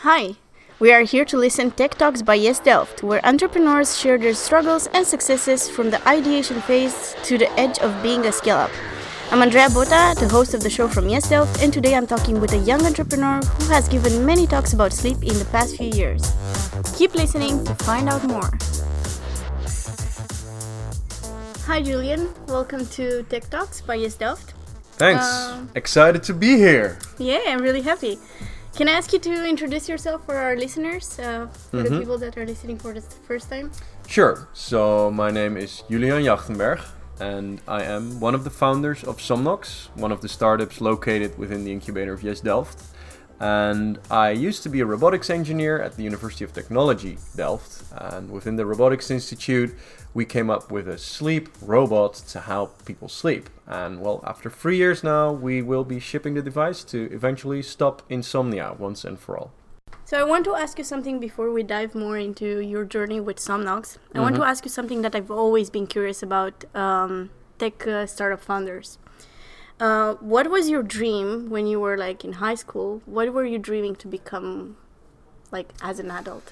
Hi, we are here to listen Tech Talks by Yes Delft, where entrepreneurs share their struggles and successes from the ideation phase to the edge of being a scale-up. I'm Andrea Botta, the host of the show from Yes Delft, and today I'm talking with a young entrepreneur who has given many talks about sleep in the past few years. Keep listening to find out more. Hi Julian, welcome to Tech Talks by Yes Delft. Thanks. Excited to be here. Yeah, I'm really happy. Can I ask you to introduce yourself for our listeners, for the people that are listening for the first time? Sure. So my name is Julian Jachtenberg and I am one of the founders of Somnox, one of the startups located within the incubator of Yes Delft. And I used to be a robotics engineer at the University of Technology Delft. And within the Robotics Institute, we came up with a sleep robot to help people sleep. And well, after 3 years now, we will be shipping the device to eventually stop insomnia once and for all. So I want to ask you something before we dive more into your journey with Somnox. I want to ask you something that I've always been curious about tech startup founders. What was your dream when you were like in high school? What were you dreaming to become like as an adult?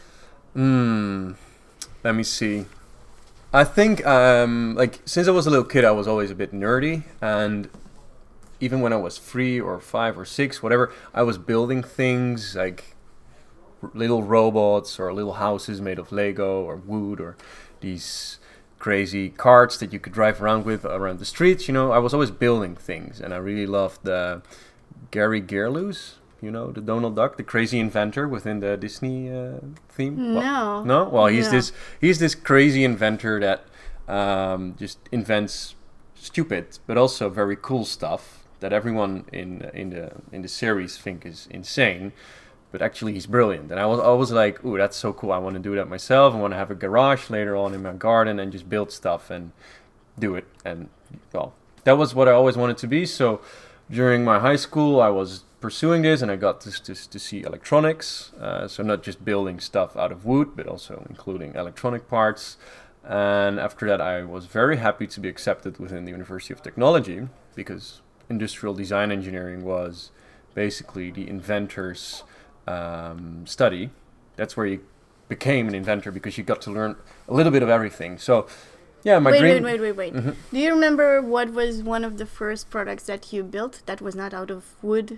Let me see. I think since I was a little kid, I was always a bit nerdy, and even when I was 3 or 5 or 6, whatever, I was building things like little robots or little houses made of Lego or wood or these crazy carts that you could drive around with around the streets. You know, I was always building things, and I really loved Gary Gearloose. You know, the Donald Duck, the crazy inventor within the Disney theme. No. Well, he's this crazy inventor that just invents stupid but also very cool stuff that everyone in the series think is insane. But actually he's brilliant, and I was like, ooh, that's so cool. I want to do that myself. I want to have a garage later on in my garden and just build stuff and do it. And well, that was what I always wanted to be. So during my high school, I was pursuing this, and I got to see electronics. So not just building stuff out of wood, but also including electronic parts. And after that, I was very happy to be accepted within the University of Technology, because industrial design engineering was basically the inventor's study. That's where you became an inventor, because you got to learn a little bit of everything. So yeah, my dream... Wait. Do you remember what was one of the first products that you built that was not out of wood?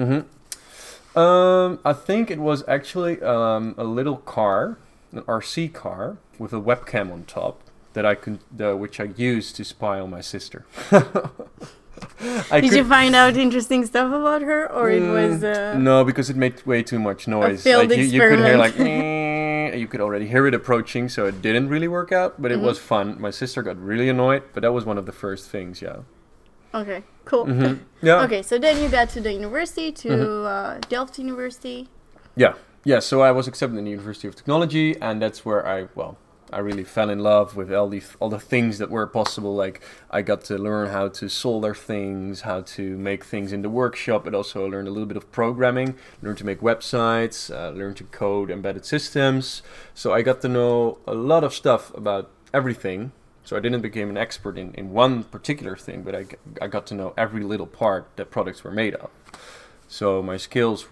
I think it was actually a little car, an RC car with a webcam on top that which I used to spy on my sister. Did you find out interesting stuff about her, or it was no, because it made way too much noise. A failed you could hear like you could already hear it approaching, so it didn't really work out, but it was fun. My sister got really annoyed, but that was one of the first things. Yeah. Okay, cool. Yeah. Okay, so then you got to the university, to Delft University. Yeah. So I was accepted in the University of Technology, and that's where I really fell in love with all the things that were possible. Like, I got to learn how to solder things, how to make things in the workshop, but also learned a little bit of programming, learned to make websites, learned to code embedded systems. So I got to know a lot of stuff about everything. So I didn't become an expert in one particular thing, but I got to know every little part that products were made of. So my skills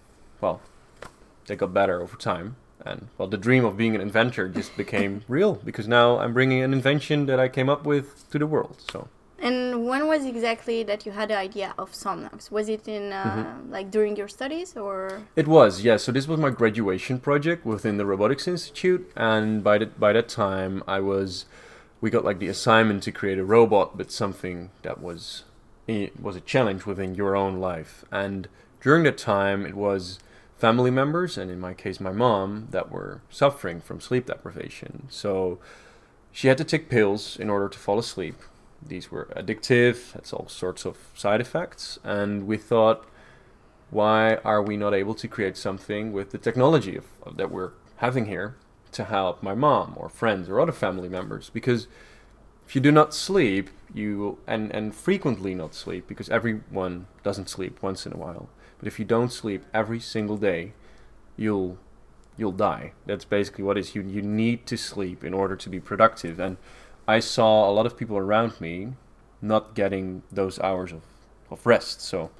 they got better over time. And well, the dream of being an inventor just became real, because now I'm bringing an invention that I came up with to the world. So. And when was exactly that you had the idea of Somnox? Was it in like during your studies, or? It was, yeah. So this was my graduation project within the Robotics Institute, and by that time we got like the assignment to create a robot, but something that was a challenge within your own life. And during that time, it was family members, and in my case my mom, that were suffering from sleep deprivation. So she had to take pills in order to fall asleep. These were addictive, had all sorts of side effects, and we thought, why are we not able to create something with the technology that we're having here to help my mom or friends or other family members? Because if you do not sleep, and frequently not sleep, because everyone doesn't sleep once in a while, but if you don't sleep every single day, you'll die. That's basically what it is. You need to sleep in order to be productive. And I saw a lot of people around me not getting those hours of rest. So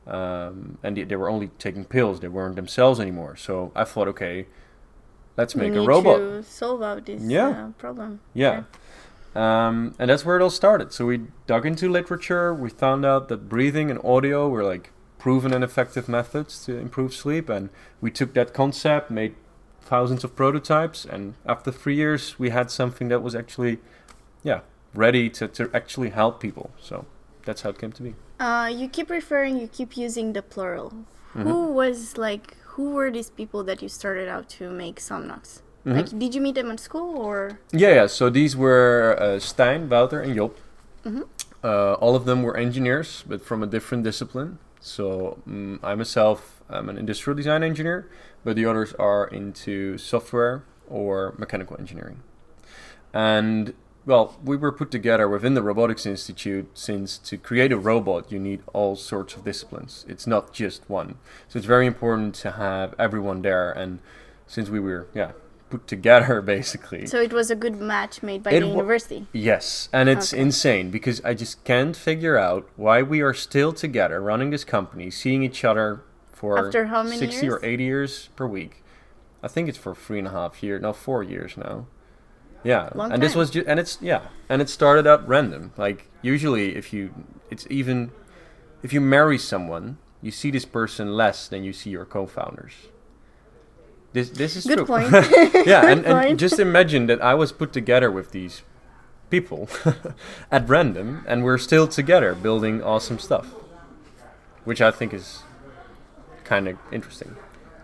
and they were only taking pills. They weren't themselves anymore. So I thought, okay, let's make we a need robot. to solve out this problem. Yeah. And that's where it all started. So we dug into literature. We found out that breathing and audio were like proven and effective methods to improve sleep. And we took that concept, made thousands of prototypes. And after 3 years, we had something that was actually, ready to actually help people. So that's how it came to be. You keep using the plural. Mm-hmm. Who were these people that you started out to make Somnox? Mm-hmm. Like, did you meet them at school or? Yeah. So these were Stijn, Wouter, and Job. Mm-hmm. All of them were engineers, but from a different discipline. So I'm an industrial design engineer, but the others are into software or mechanical engineering. And well, we were put together within the Robotics Institute, since to create a robot you need all sorts of disciplines. It's not just one. So it's very important to have everyone there. And since we were put together basically. So it was a good match made by the university. Yes, and it's insane because I just can't figure out why we are still together running this company, seeing each other for after how many 60 years? or 80 years per week. I think it's for 3.5 years, no, 4 years now. Yeah, Long and time. this was and it started out random. Like usually, if you marry someone, you see this person less than you see your co-founders. This is good true. Point. Yeah, and just imagine that I was put together with these people at random, and we're still together building awesome stuff, which I think is kind of interesting.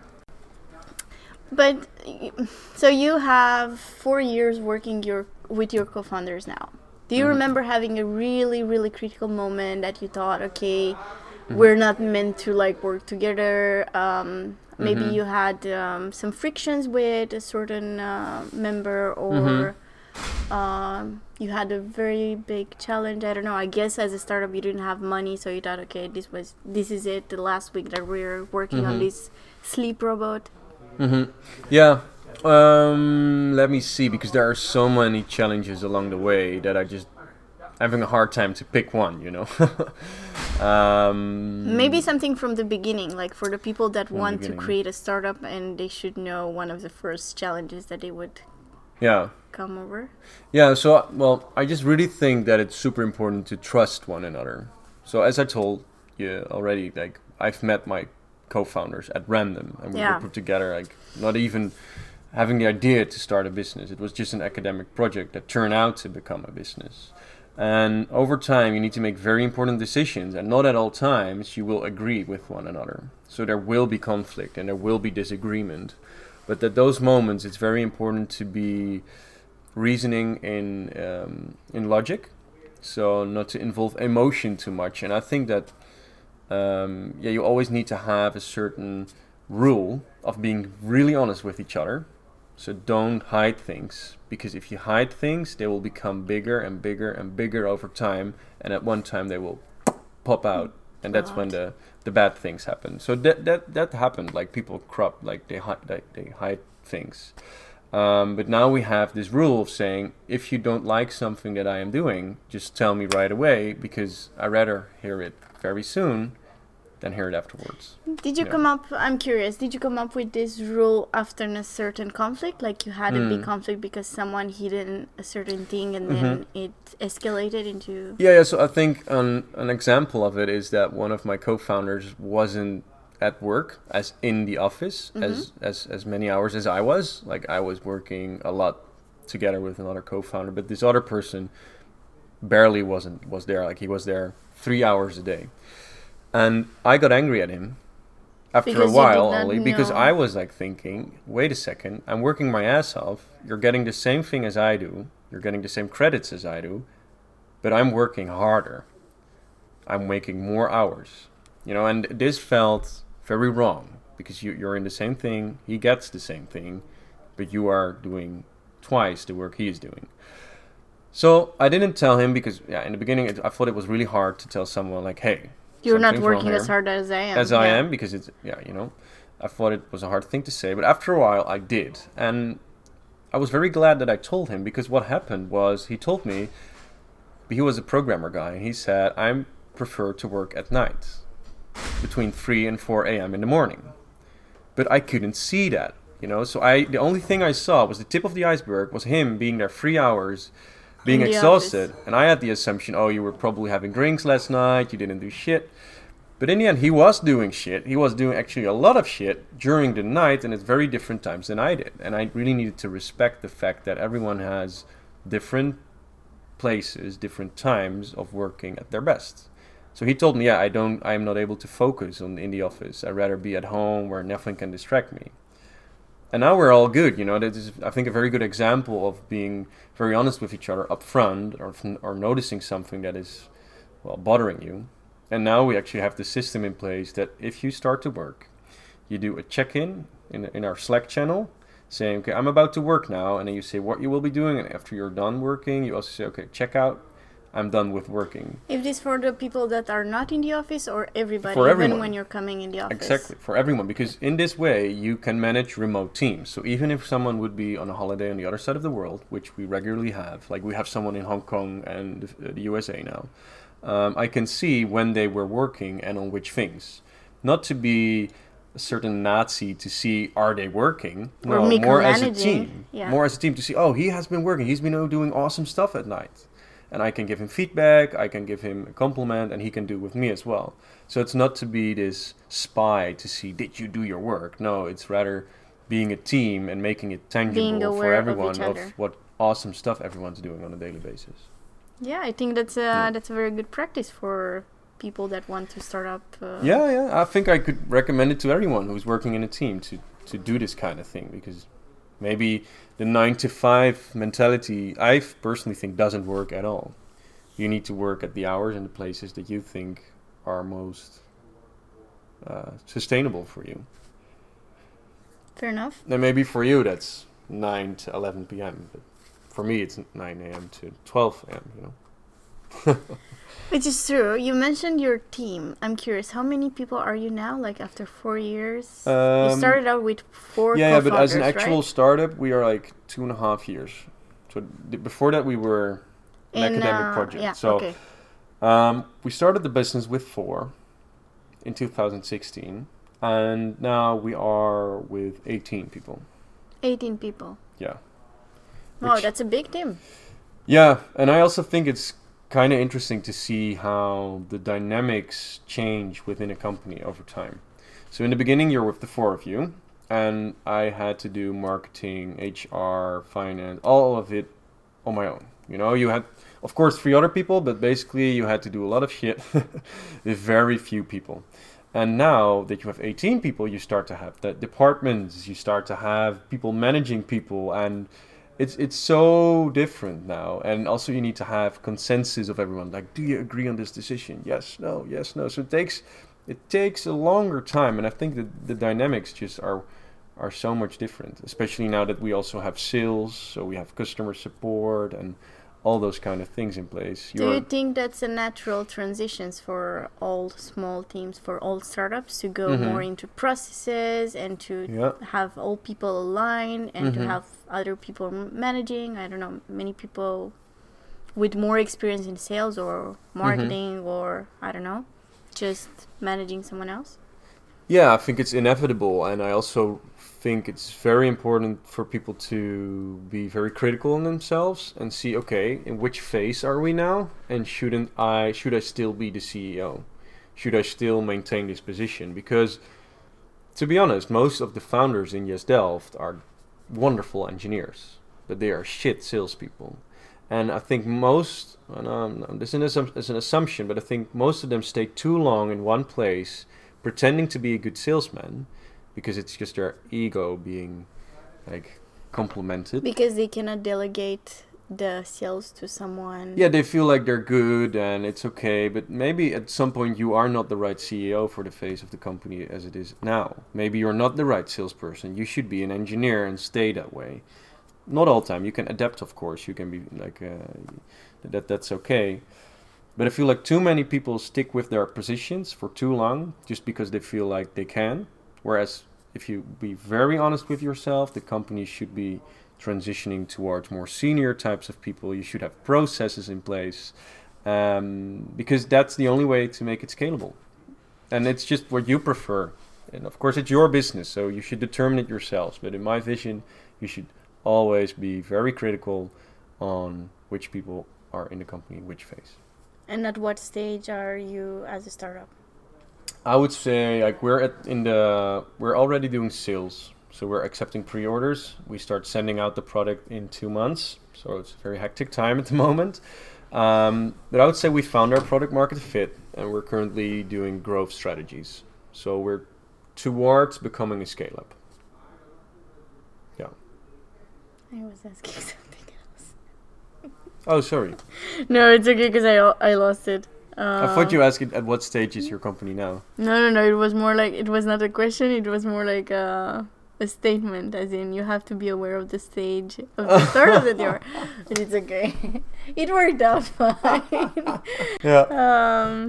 But so you have 4 years working with your co-founders now. Do you remember having a really, really critical moment that you thought, okay, we're not meant to like work together? Maybe you had some frictions with a certain member, or you had a very big challenge. I don't know. I guess as a startup you didn't have money, so you thought, okay, this is it. The last week that we're working on this sleep robot. Yeah. Let me see, because there are so many challenges along the way that I'm having a hard time to pick one, Maybe something from the beginning, like for the people that want to create a startup, and they should know one of the first challenges that they would come over. Yeah, so, well, I just really think that it's super important to trust one another. So as I told you already, like, I've met my co-founders at random, and we were put together, like, not even having the idea to start a business. It was just an academic project that turned out to become a business. And over time, you need to make very important decisions, and not at all times you will agree with one another. So there will be conflict and there will be disagreement. But at those moments, it's very important to be reasoning in logic, so not to involve emotion too much. And I think that you always need to have a certain rule of being really honest with each other. So don't hide things, because if you hide things, they will become bigger and bigger and bigger over time, and at one time they will pop out, and that's when the bad things happen. So that happened. Like, people corrupt, like they hide things. But now we have this rule of saying, if you don't like something that I am doing, just tell me right away, because I rather hear it very soon than hear it afterwards. Did you come up, I'm curious, did you come up with this rule after a certain conflict? Like, you had a big conflict because someone hidden a certain thing, and then it escalated into... Yeah, so I think an example of it is that one of my co-founders wasn't at work, as in the office, as many hours as I was. Like, I was working a lot together with another co-founder, but this other person barely was there. Like, he was there 3 hours a day. And I got angry at him after a while only, because I was like thinking, wait a second, I'm working my ass off. You're getting the same thing as I do. You're getting the same credits as I do, but I'm working harder. I'm making more hours, and this felt very wrong, because you're in the same thing. He gets the same thing, but you are doing twice the work he is doing. So I didn't tell him, because in the beginning I thought it was really hard to tell someone like, hey, you're not working as hard as I am. I am, because it's, I thought it was a hard thing to say. But after a while, I did. And I was very glad that I told him, because what happened was, he told me, he was a programmer guy, and he said, I prefer to work at night. between 3 and 4 a.m. in the morning. But I couldn't see that, so the only thing I saw was the tip of the iceberg was him being there 3 hours, being In the exhausted, office. and I had the assumption, oh, you were probably having drinks last night, you didn't do shit. But in the end, he was doing shit. He was doing actually a lot of shit during the night and at very different times than I did. And I really needed to respect the fact that everyone has different places, different times of working at their best. So he told me, yeah, I'm not able to focus in the office. I'd rather be at home where nothing can distract me. And now we're all good, That is, I think, a very good example of being very honest with each other up front, or noticing something that is, well, bothering you. And now we actually have the system in place that if you start to work, you do a check-in in our Slack channel, saying, okay, I'm about to work now, and then you say what you will be doing, and after you're done working, you also say, okay, check out, I'm done with working. Is this for the people that are not in the office, or everybody, For everyone. even when you're coming in the office? Exactly, for everyone, because in this way you can manage remote teams. So even if someone would be on a holiday on the other side of the world, which we regularly have, like we have someone in Hong Kong and the USA now, I can see when they were working and on which things. Not to be a certain Nazi to see are they working. Or No, more as a micromanaging. team. Yeah. More as a team to see, oh, he has been working. He's been doing awesome stuff at night. And I can give him feedback, I can give him a compliment, and he can do with me as well. So it's not to be this spy to see, did you do your work? No, it's rather being a team and making it Being tangible for aware of everyone each of other. what awesome stuff everyone's doing on a daily basis. Yeah, I think that's a very good practice for people that want to start up. Yeah. I think I could recommend it to everyone who's working in a team to do this kind of thing, because maybe the 9-to-5 mentality, I personally think, doesn't work at all. You need to work at the hours and the places that you think are most sustainable for you. Fair enough. And maybe for you that's 9 to 11 p.m. But for me it's 9 a.m. to 12 a.m. Which is true. You mentioned your team. I'm curious, how many people are you now? Like after 4 years, you started out with 4 Yeah, co-founders, but as an actual right? startup, we are like 2.5 years. So before that, we were an academic project. Yeah, So okay. we started the business with 4 in 2016, and now we are with 18 people. 18 people. Yeah. Wow, Which- that's a big team. Yeah, and I also think it's kind of interesting to see how the dynamics change within a company over time. So in the beginning, you're with the 4 of you, and I had to do marketing, HR, finance, all of it on my own. You had, of course, 3 other people, but basically you had to do a lot of shit with very few people. And now that you have 18 people, you start to have the departments, you start to have people managing people, and it's so different now. And also you need to have consensus of everyone. Like, do you agree on this decision? Yes, no, yes, no. So it takes a longer time, and I think that the dynamics just are so much different, especially now that we also have sales, so we have customer support and all those kind of things in place. Do you think that's a natural transitions for all small teams, for all startups, to go more into processes and to have all people aligned and to have other people managing? I don't know, many people with more experience in sales or marketing or, I don't know, just managing someone else? Yeah, I think it's inevitable, and I also think it's very important for people to be very critical on themselves and see, okay, in which phase are we now, and should I still be the CEO? Should I still maintain this position? Because, to be honest, most of the founders in Yes Delft are wonderful engineers, but they are shit salespeople. And I think most, this is an assumption, but I think most of them stay too long in one place pretending to be a good salesman, because it's just their ego being like complimented. Because they cannot delegate the sales to someone. Yeah, they feel like they're good and it's okay, but maybe at some point you are not the right CEO for the face of the company as it is now. Maybe you're not the right salesperson. You should be an engineer and stay that way. Not all the time. You can adapt, of course. You can be like that's okay. But I feel like too many people stick with their positions for too long just because they feel like they can. Whereas if you be very honest with yourself, the company should be transitioning towards more senior types of people. You should have processes in place because that's the only way to make it scalable. and it's just what you prefer. And of course, it's your business, so you should determine it yourselves. But in my vision, you should always be very critical on which people are in the company, which phase. And at what stage are you as a startup? I would say like we're already doing sales, so we're accepting pre-orders. We start sending out the product in 2 months, so it's a very hectic time at the moment. But I would say we found our product market fit, and we're currently doing growth strategies. So we're towards becoming a scale-up. Yeah. I was asking something else. Oh, sorry. No, it's okay because I lost it. I thought you asked at what stage is your company now? No. It was more like, it was not a question. It was more like a statement, as in you have to be aware of the stage of the startup that you're. But it's okay. It worked out fine. Yeah.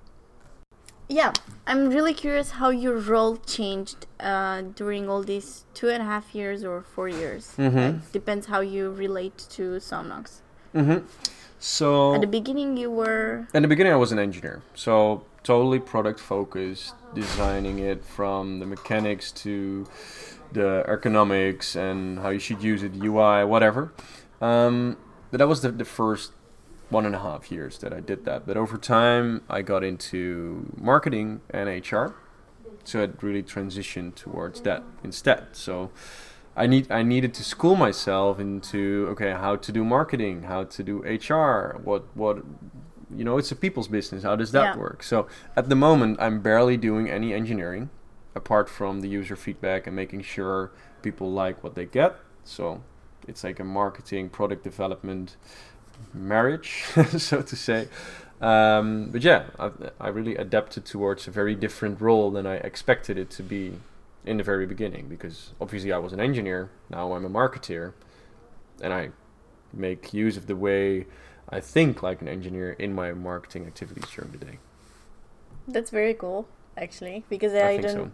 Yeah, I'm really curious how your role changed during all these 2.5 years or 4 years. Mm-hmm. Like, depends how you relate to Somnox. Mm-hmm. So At the beginning, you were. in the beginning, I was an engineer, so totally product focused, designing it from the mechanics to the ergonomics and how you should use it, UI, whatever. But that was the first 1.5 years that I did that. But over time, I got into marketing and HR, so it really transitioned towards that instead. So I needed to school myself into how to do marketing, how to do HR, what it's a people's business. How does that work? So at the moment, I'm barely doing any engineering, apart from the user feedback and making sure people like what they get. So it's like a marketing, product development marriage, so to say. But yeah, I really adapted towards a very different role than I expected it to be in the very beginning, because obviously I was an engineer, now I'm a marketeer, and I make use of the way I think like an engineer in my marketing activities during the day. That's very cool, actually, because I I think don't.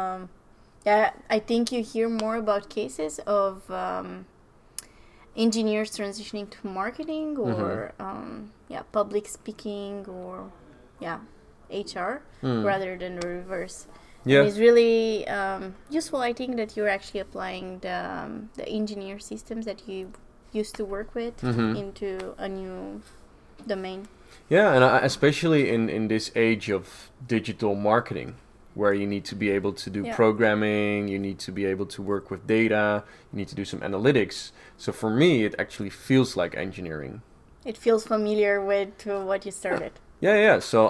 I think you hear more about cases of engineers transitioning to marketing or public speaking or HR rather than the reverse. Yeah. And it's really useful, I think, that you're actually applying the engineer systems that you used to work with into a new domain. Yeah, and especially in this age of digital marketing, where you need to be able to do programming, you need to be able to work with data, you need to do some analytics. So for me, it actually feels like engineering. It feels familiar with what you started. Yeah. So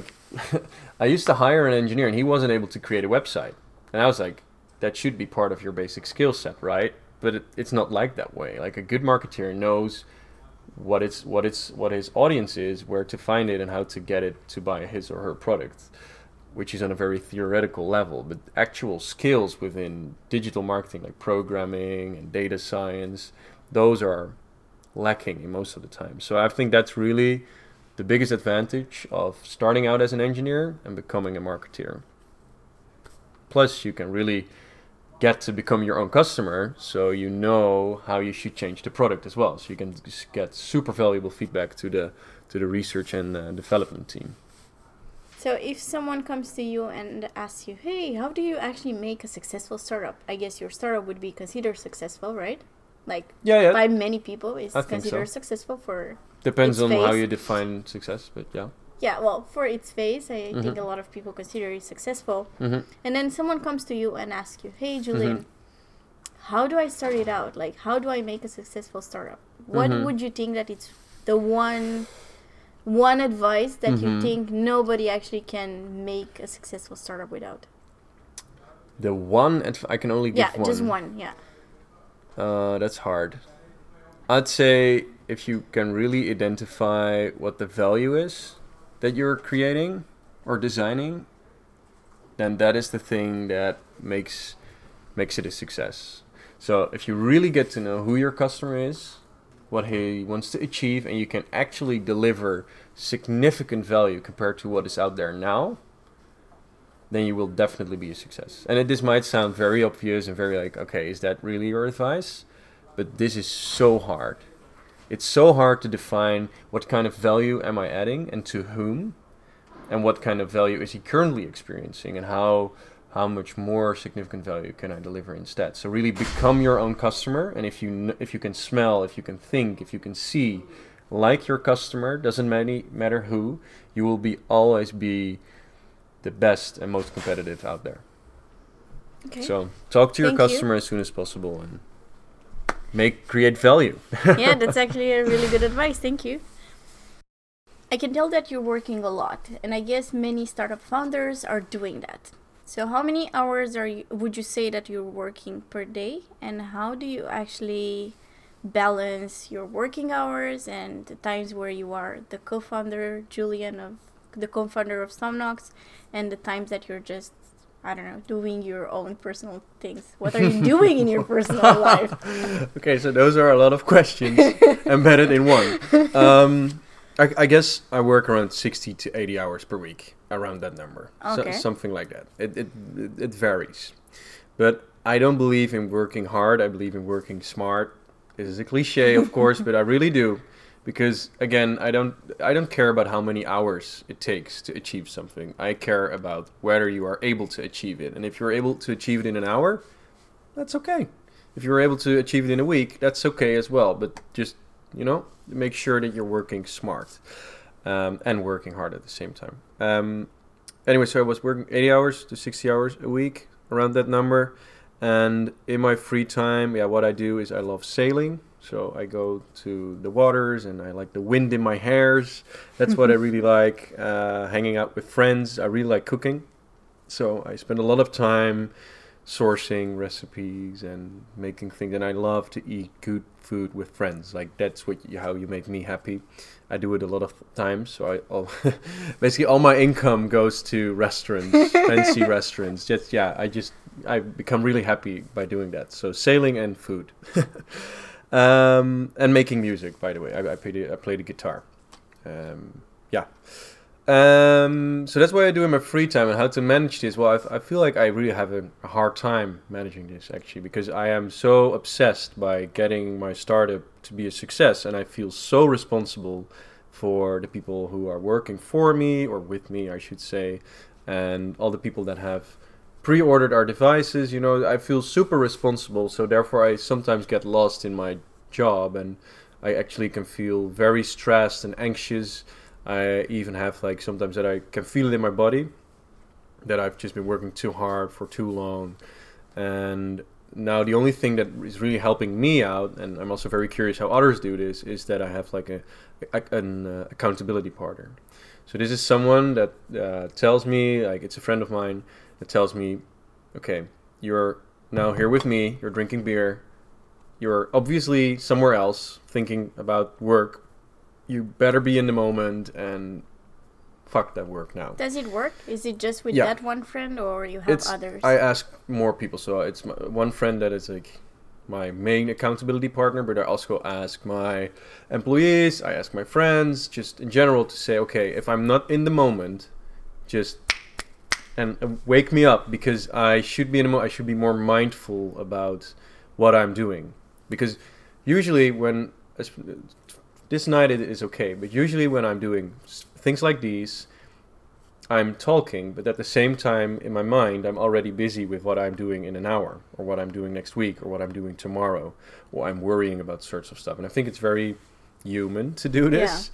I used to hire an engineer, and he wasn't able to create a website. And I was like, that should be part of your basic skill set, right? But it's not like that way. Like a good marketeer knows what his audience is, where to find it, and how to get it to buy his or her product, which is on a very theoretical level. But actual skills within digital marketing, like programming and data science, those are lacking in most of the time. So I think that's really the biggest advantage of starting out as an engineer and becoming a marketeer. Plus, you can really get to become your own customer, so you know how you should change the product as well. So you can just get super valuable feedback to the research and development team. So if someone comes to you and asks you, hey, how do you actually make a successful startup? I guess your startup would be considered successful, right? Like by many people, it's considered successful for depends its on phase. how you define success, but yeah. Yeah, well, for its phase, I think a lot of people consider it successful. And then someone comes to you and asks you, hey, Julian, how do I start it out? Like, how do I make a successful startup? What would you think that it's the one advice that you think nobody actually can make a successful startup without? The one, I can only give one. Yeah, just one, yeah. That's hard. I'd say if you can really identify what the value is that you're creating or designing, then that is the thing that makes it a success. So if you really get to know who your customer is, what he wants to achieve, and you can actually deliver significant value compared to what is out there now, then you will definitely be a success. And this might sound very obvious and very like, okay, is that really your advice? But this is so hard. It's so hard to define what kind of value am I adding and to whom. and what kind of value is he currently experiencing, and how much more significant value can I deliver instead. So really become your own customer, and if you can smell, if you can think, if you can see like your customer, doesn't matter who, you will always be the best and most competitive out there. Okay. So talk to your Thank customer you. as soon as possible and create value. Yeah, that's actually a really good advice. Thank you. I can tell that you're working a lot, and I guess many startup founders are doing that. So how many hours would you say that you're working per day, and how do you actually balance your working hours and the times where you are the co-founder, Julian, the co-founder of Somnox, and the times that you're just, I don't know, doing your own personal things? What are you doing in your personal life? Okay, so those are a lot of questions embedded in one. I guess I work around 60 to 80 hours per week, around that number. Okay. Something like that. It varies. But I don't believe in working hard. I believe in working smart. This is a cliche, of course, but I really do. Because, again, I don't care about how many hours it takes to achieve something. I care about whether you are able to achieve it. And if you're able to achieve it in an hour, that's okay. If you're able to achieve it in a week, that's okay as well. But just, make sure that you're working smart and working hard at the same time. Anyway, so I was working 80 hours to 60 hours a week, around that number. And in my free time, what I do is I love sailing. So I go to the waters and I like the wind in my hairs. That's what I really like. Hanging out with friends. I really like cooking. So I spend a lot of time sourcing recipes and making things. And I love to eat good food with friends. Like that's how you make me happy. I do it a lot of times. So basically all my income goes to restaurants, fancy restaurants. I become really happy by doing that. So sailing and food. And making music, by the way. I play the guitar. So that's what I do in my free time. And how to manage this? Well, I feel like I really have a hard time managing this, actually, because I am so obsessed by getting my startup to be a success. And I feel so responsible for the people who are working for me, or with me, I should say, and all the people that have pre-ordered our devices. I feel super responsible, so therefore I sometimes get lost in my job, and I actually can feel very stressed and anxious. I even have sometimes that I can feel it in my body, that I've just been working too hard for too long. And now the only thing that is really helping me out, and I'm also very curious how others do this, is that I have an accountability partner. So this is someone that tells me, it's a friend of mine, that tells me, okay, you're now here with me, you're drinking beer, you're obviously somewhere else thinking about work, you better be in the moment and fuck that work now. Does it work? Is it just with that one friend, or you have others? I ask more people, so it's one friend that is my main accountability partner, but I also ask my employees, I ask my friends, just in general to say, okay, if I'm not in the moment, just wake me up, because I should be in the moment. I should be more mindful about what I'm doing, because usually when this night it is okay, but usually when I'm doing things like these, I'm talking, but at the same time in my mind I'm already busy with what I'm doing in an hour, or what I'm doing next week, or what I'm doing tomorrow, or I'm worrying about sorts of stuff. And I think it's very human to do this.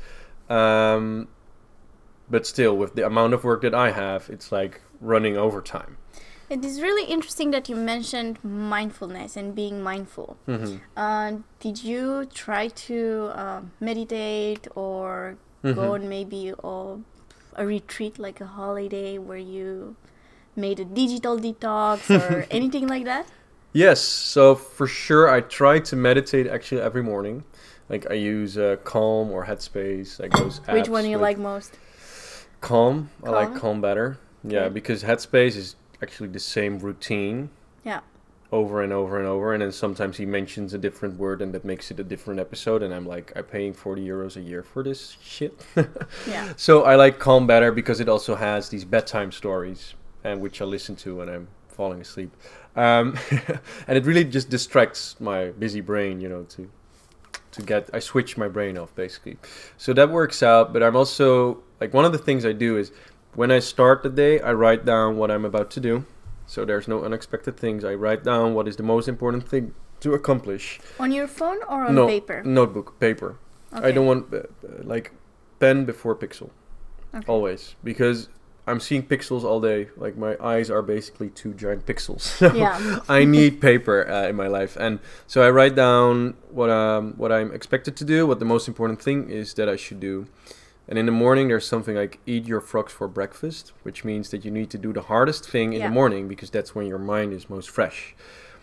But still, with the amount of work that I have, it's like running overtime. It is really interesting that you mentioned mindfulness and being mindful. Mm-hmm. Did you try to meditate, or go on maybe a retreat, like a holiday, where you made a digital detox or anything like that? Yes, so for sure I try to meditate actually every morning. I use Calm or Headspace, those apps. Which one you like most? Calm. I like Calm better. Yeah, because Headspace is actually the same routine. Yeah. Over and over and over, and then sometimes he mentions a different word, and that makes it a different episode, and I'm paying €40 a year for this shit. Yeah. So I like Calm better because it also has these bedtime stories, and which I listen to when I'm falling asleep. And it really just distracts my busy brain, I switch my brain off, basically. So that works out, but I'm also, one of the things I do is, when I start the day, I write down what I'm about to do. So there's no unexpected things. I write down what is the most important thing to accomplish. On your phone or on No, paper? notebook, paper. Okay. I don't want like pen before pixel. Okay. Always, because I'm seeing pixels all day. Like my eyes are basically 2 giant pixels. So Yeah. I need paper in my life, and so I write down what I'm expected to do, what the most important thing is that I should do. And in the morning, there's something like eat your frogs for breakfast, which means that you need to do the hardest thing in Yeah. the morning because that's when your mind is most fresh.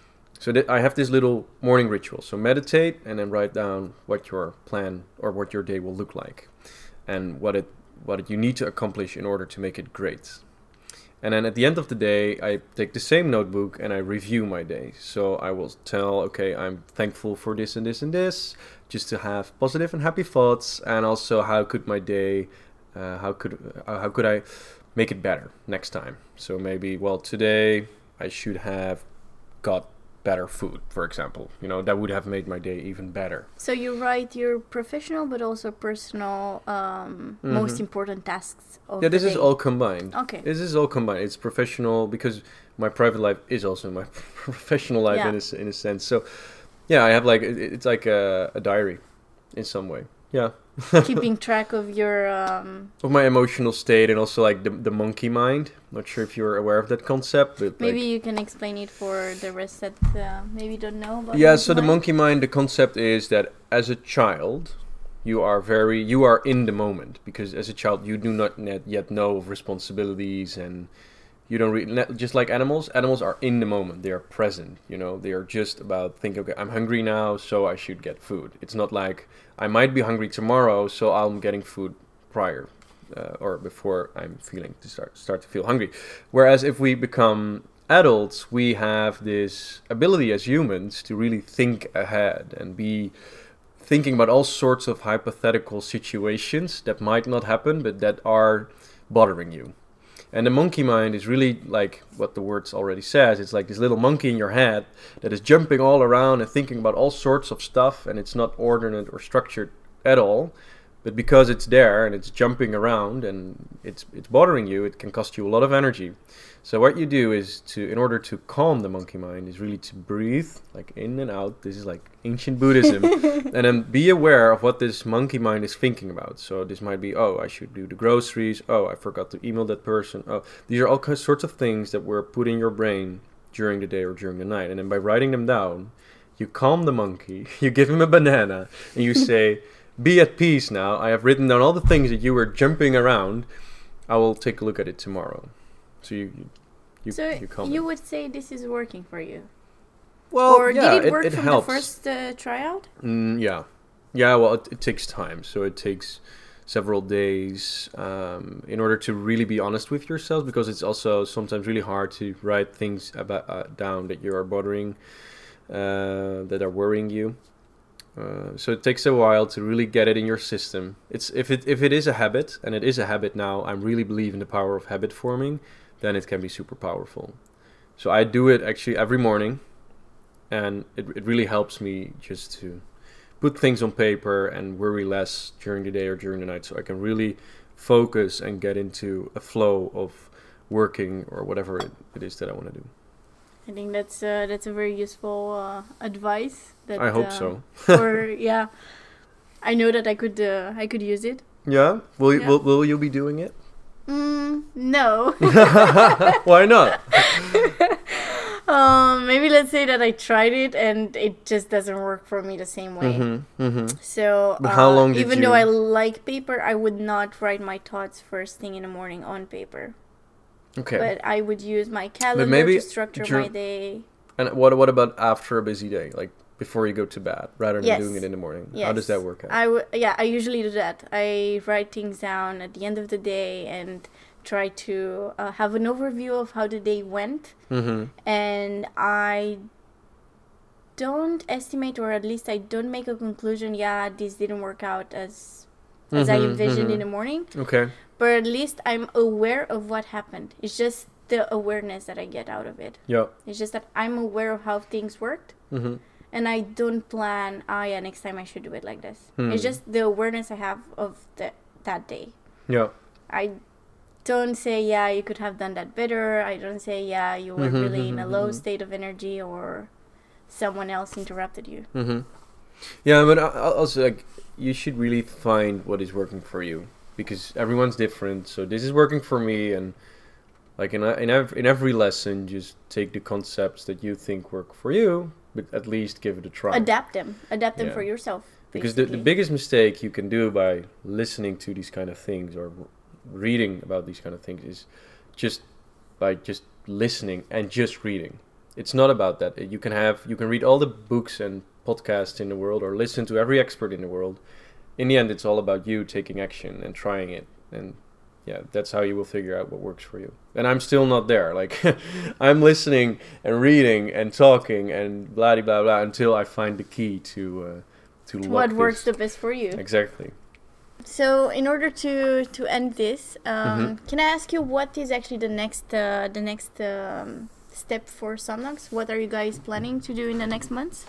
So that I have this little morning ritual. So meditate and then write down what your plan or what your day will look like, and what you need to accomplish in order to make it great. And then at the end of the day, I take the same notebook and I review my day. So I will tell, okay, I'm thankful for this and this and this, just to have positive and happy thoughts. And also, how could my day, how could I make it better next time? So maybe, well, today I should have got better food, for example. That would have made my day even better. So you write your professional but also personal most important tasks of Yeah, this the is day. all combined. Okay. This is all combined. It's professional because my private life is also my professional life Yeah. in a sense. So, yeah, I have like it's like a diary in some way. Yeah. Keeping track of your Of my emotional state and also like the monkey mind. Not sure if you're aware of that concept, but maybe like, you can explain it for the rest that maybe don't know about yeah, monkey so the mind. monkey mind, the concept is that as a child, you are in the moment, because as a child you do not yet know of responsibilities, and you don't just like animals. Animals are in the moment. They are present. They are just about thinking, okay, I'm hungry now, so I should get food. It's not like I might be hungry tomorrow, so I'm getting food prior or before I'm feeling to start to feel hungry. Whereas if we become adults, we have this ability as humans to really think ahead and be thinking about all sorts of hypothetical situations that might not happen, but that are bothering you. And the monkey mind is really like what the words already says. It's like this little monkey in your head that is jumping all around and thinking about all sorts of stuff, and it's not ordered or structured at all. But because it's there and it's jumping around and it's bothering you, it can cost you a lot of energy. So what you do is in order to calm the monkey mind, is really to breathe like in and out. This is like ancient Buddhism. And then be aware of what this monkey mind is thinking about. So this might be, oh, I should do the groceries. Oh, I forgot to email that person. Oh, these are all sorts of things that were put in your brain during the day or during the night. And then by writing them down, you calm the monkey, you give him a banana, and you say, be at peace now. I have written down all the things that you were jumping around. I will take a look at it tomorrow. So you calm you him. would say this is working for you? Well, Or yeah, did it work from helps. the first tryout? Yeah. Yeah, well, it takes time. So it takes several days in order to really be honest with yourself, because it's also sometimes really hard to write things about down that you are bothering, that are worrying you. So it takes a while to really get it in your system. It's if it is a habit, and it is a habit now, I really believe in the power of habit forming, then it can be super powerful. So I do it actually every morning, and it really helps me just to put things on paper and worry less during the day or during the night, so I can really focus and get into a flow of working or whatever it is that I want to do. I think that's a very useful advice. That, I hope so. Or yeah, I know that I could use it. Yeah? Yeah. Will you be doing it? No. Why not? Maybe let's say that I tried it and it just doesn't work for me the same way. So But how long did even you- though I like paper, I would not write my thoughts first thing in the morning on paper. Okay. But I would use my calendar maybe to structure dur- my day. And what about after a busy day, like before you go to bed, rather than Yes. doing it in the morning? Yes. How does that work out? I usually do that. I write things down at the end of the day and try to have an overview of how the day went. And I don't estimate, or at least I don't make a conclusion, yeah, this didn't work out as I envisioned in the morning. Okay. But at least I'm aware of what happened. It's just the awareness that I get out of it. Yeah. It's just that I'm aware of how things worked. And I don't plan, yeah, next time I should do it like this. It's just the awareness I have of that day. Yeah. I don't say, yeah, you could have done that better. I don't say, yeah, you were really in a low state of energy, or someone else interrupted you. Yeah, but also, like, you should really find what is working for you, because everyone's different. So this is working for me, and like in every lesson, just take the concepts that you think work for you, but at least give it a try. Adapt them for yourself. Because the biggest mistake you can do by listening to these kind of things or reading about these kind of things is just listening and just reading. It's not about that. You can read all the books and podcasts in the world, or listen to every expert in the world. In the end, it's all about you taking action and trying it. And yeah, that's how you will figure out what works for you. And I'm still not there. Like, I'm listening and reading and talking and blah blah blah until I find the key to what works the best for you. Exactly. So in order to end this, can I ask you what is actually the next step for Somnox? What are you guys planning to do in the next months?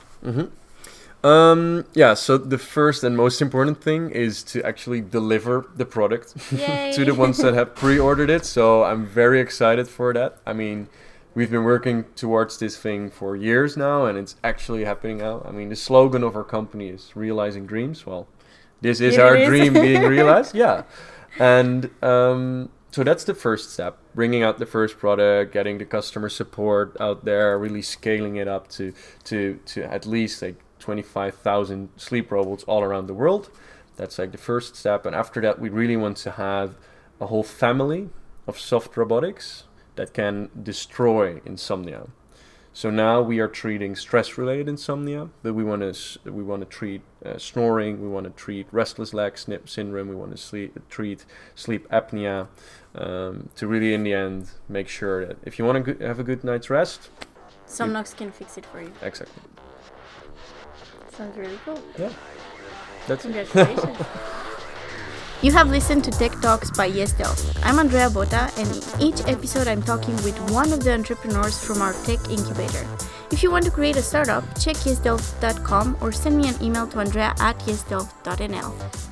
So the first and most important thing is to actually deliver the product to the ones that have pre-ordered it. So I'm very excited for that. I mean, we've been working towards this thing for years now, and it's actually happening now. I mean, the slogan of our company is realizing dreams. Well, this is our dream being realized. Yeah. And so that's the first step, bringing out the first product, getting the customer support out there, really scaling it up to at least like 25,000 sleep robots all around the world. That's like the first step. And after that, we really want to have a whole family of soft robotics that can destroy insomnia. So now we are treating stress-related insomnia, but we want to treat snoring, we want to treat restless leg syndrome, we want to treat sleep apnea, to really in the end make sure that if you want to have a good night's rest, Somnox can fix it for you. Exactly. Sounds really cool. Yeah. That's Congratulations. You have listened to Tech Talks by YesDelft. I'm Andrea Botta, and in each episode I'm talking with one of the entrepreneurs from our tech incubator. If you want to create a startup, check yesdelft.com or send me an email to andrea@yesdelft.nl.